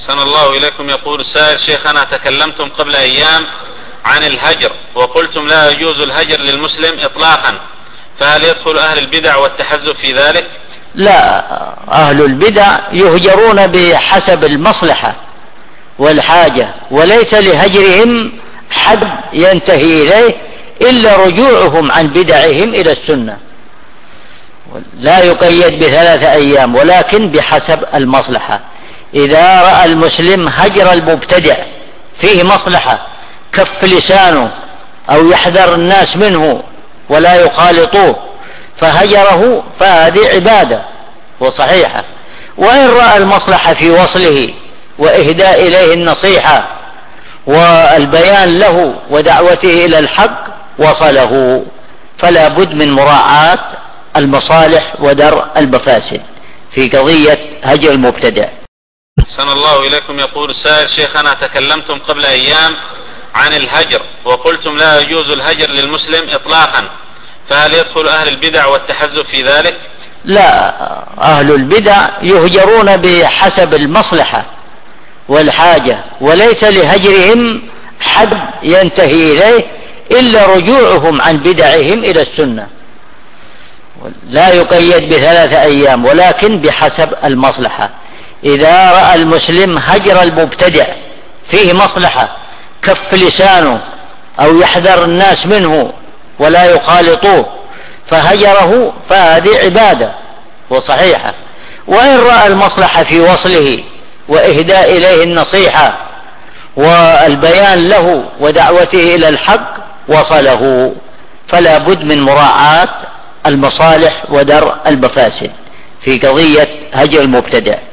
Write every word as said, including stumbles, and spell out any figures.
أحسن الله إليكم. يقول السائل: شيخنا تكلمتم قبل أيام عن الهجر وقلتم لا يجوز الهجر للمسلم إطلاقا، فهل يدخل أهل البدع والتحزب في ذلك؟ لا، أهل البدع يهجرون بحسب المصلحة والحاجة، وليس لهجرهم حد ينتهي إليه إلا رجوعهم عن بدعهم إلى السنة، لا يقيد بثلاثة أيام ولكن بحسب المصلحة. إذا رأى المسلم هجر المبتدع فيه مصلحة كف لسانه أو يحذر الناس منه ولا يخالطوه فهجره، فهذه عبادة وصحيحة. وإن رأى المصلحة في وصله وإهداء إليه النصيحة والبيان له ودعوته إلى الحق وصله، فلا بد من مراعاة المصالح ودرء المفاسد في قضية هجر المبتدع. أحسن الله إليكم. يقول السائل: شيخنا تكلمتم قبل أيام عن الهجر وقلتم لا يجوز الهجر للمسلم إطلاقا، فهل يدخل أهل البدع والتحزب في ذلك؟ لا، أهل البدع يهجرون بحسب المصلحة والحاجة، وليس لهجرهم حد ينتهي إليه إلا رجوعهم عن بدعهم إلى السنة، لا يقيد بثلاثة أيام ولكن بحسب المصلحة. إذا رأى المسلم هجر المبتدع فيه مصلحة كف لسانه أو يحذر الناس منه ولا يخالطوه فهجره، فهذه عبادة وصحيحة. وإن رأى المصلحة في وصله وإهداء إليه النصيحة والبيان له ودعوته إلى الحق وصله، فلا بد من مراعاة المصالح ودرء المفاسد في قضية هجر المبتدع.